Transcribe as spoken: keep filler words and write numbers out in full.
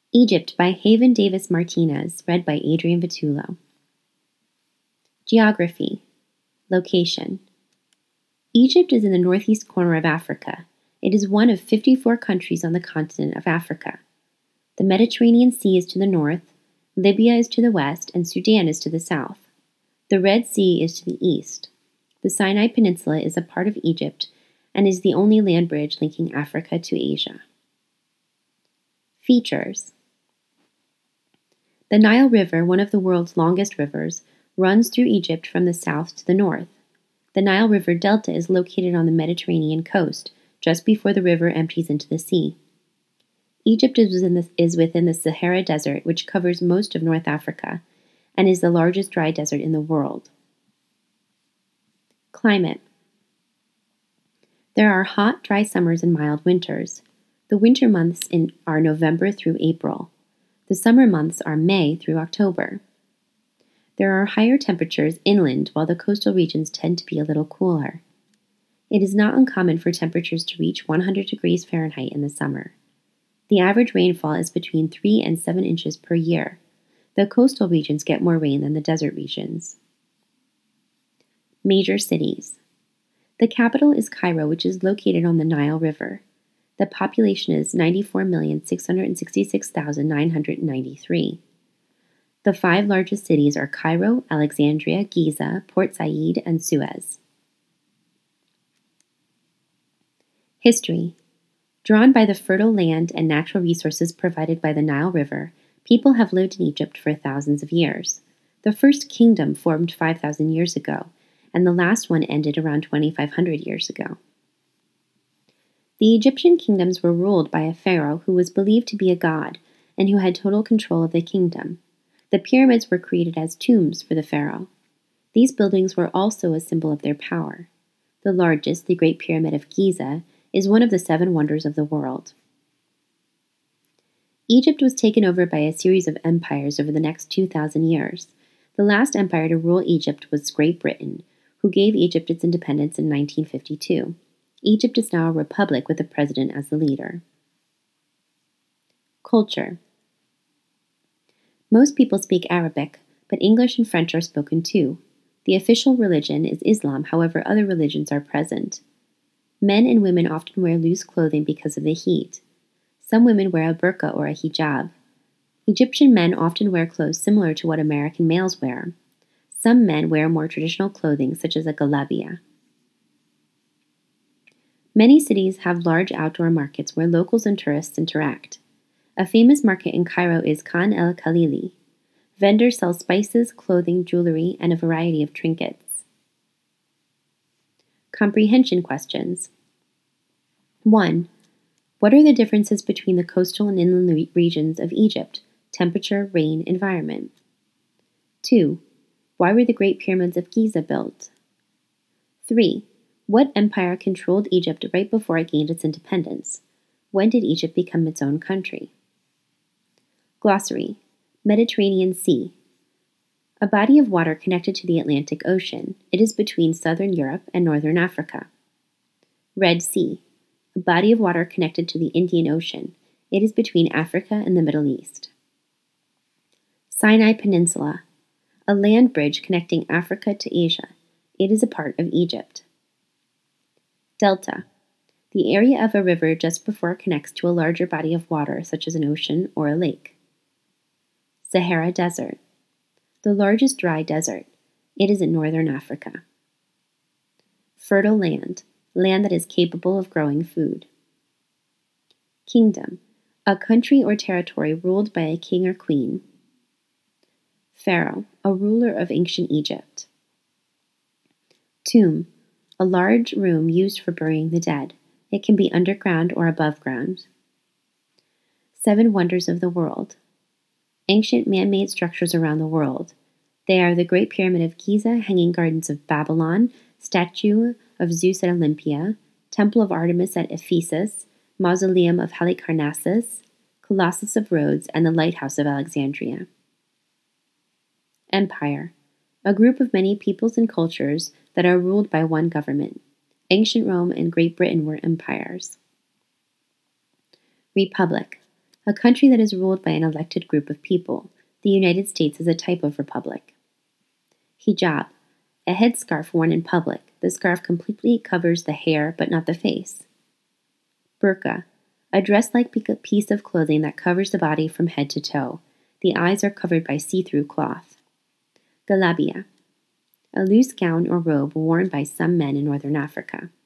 Egypt by Haven Davis Martinez, read by Adrian Vitullo. Geography. Location. Egypt is in the northeast corner of Africa. It is one of fifty-four countries on the continent of Africa. The Mediterranean Sea is to the north, Libya is to the west, and Sudan is to the south. The Red Sea is to the east. The Sinai Peninsula is a part of Egypt and is the only land bridge linking Africa to Asia. Features. The Nile River, one of the world's longest rivers, runs through Egypt from the south to the north. The Nile River Delta is located on the Mediterranean coast, just before the river empties into the sea. Egypt is within the, is within the Sahara Desert, which covers most of North Africa, and is the largest dry desert in the world. Climate. There are hot, dry summers and mild winters. The winter months in, are November through April. The summer months are May through October. There are higher temperatures inland, while the coastal regions tend to be a little cooler. It is not uncommon for temperatures to reach one hundred degrees Fahrenheit in the summer. The average rainfall is between three and seven inches per year. The coastal regions get more rain than the desert regions. Major cities. The capital is Cairo, which is located on the Nile River. The population is ninety-four million six hundred sixty-six thousand nine hundred ninety-three. The five largest cities are Cairo, Alexandria, Giza, Port Said, and Suez. History. Drawn by the fertile land and natural resources provided by the Nile River, people have lived in Egypt for thousands of years. The first kingdom formed five thousand years ago, and the last one ended around twenty-five hundred years ago. The Egyptian kingdoms were ruled by a pharaoh who was believed to be a god and who had total control of the kingdom. The pyramids were created as tombs for the pharaoh. These buildings were also a symbol of their power. The largest, the Great Pyramid of Giza, is one of the seven wonders of the world. Egypt was taken over by a series of empires over the next two thousand years. The last empire to rule Egypt was Great Britain, who gave Egypt its independence in nineteen fifty-two. Egypt is now a republic with a president as the leader. Culture. Most people speak Arabic, but English and French are spoken too. The official religion is Islam, however, other religions are present. Men and women often wear loose clothing because of the heat. Some women wear a burqa or a hijab. Egyptian men often wear clothes similar to what American males wear. Some men wear more traditional clothing, such as a galabia. Many cities have large outdoor markets where locals and tourists interact. A famous market in Cairo is Khan el Khalili. Vendors sell spices, clothing, jewelry, and a variety of trinkets. Comprehension questions. one. What are the differences between the coastal and inland regions of Egypt? Temperature, rain, environment. two. Why were the Great Pyramids of Giza built? three. What empire controlled Egypt right before it gained its independence? When did Egypt become its own country? Glossary. Mediterranean Sea. A body of water connected to the Atlantic Ocean. It is between southern Europe and northern Africa. Red Sea. A body of water connected to the Indian Ocean. It is between Africa and the Middle East. Sinai Peninsula. A land bridge connecting Africa to Asia. It is a part of Egypt. Delta. The area of a river just before it connects to a larger body of water, such as an ocean or a lake. Sahara Desert. The largest dry desert. It is in northern Africa. Fertile land. Land that is capable of growing food. Kingdom. A country or territory ruled by a king or queen. Pharaoh. A ruler of ancient Egypt. Tomb. A large room used for burying the dead. It can be underground or above ground. Seven wonders of the world. Ancient man-made structures around the world. They are the Great Pyramid of Giza, Hanging Gardens of Babylon, Statue of Zeus at Olympia, Temple of Artemis at Ephesus, Mausoleum of Halicarnassus, Colossus of Rhodes, and the Lighthouse of Alexandria. Empire. A group of many peoples and cultures that are ruled by one government. Ancient Rome and Great Britain were empires. Republic. a country that is ruled by an elected group of people. The United States is a type of republic. Hijab, a headscarf worn in public. The scarf completely covers the hair but not the face. Burqa, a dress-like piece of clothing that covers the body from head to toe. The eyes are covered by see-through cloth. Galabia, a loose gown or robe worn by some men in northern Africa.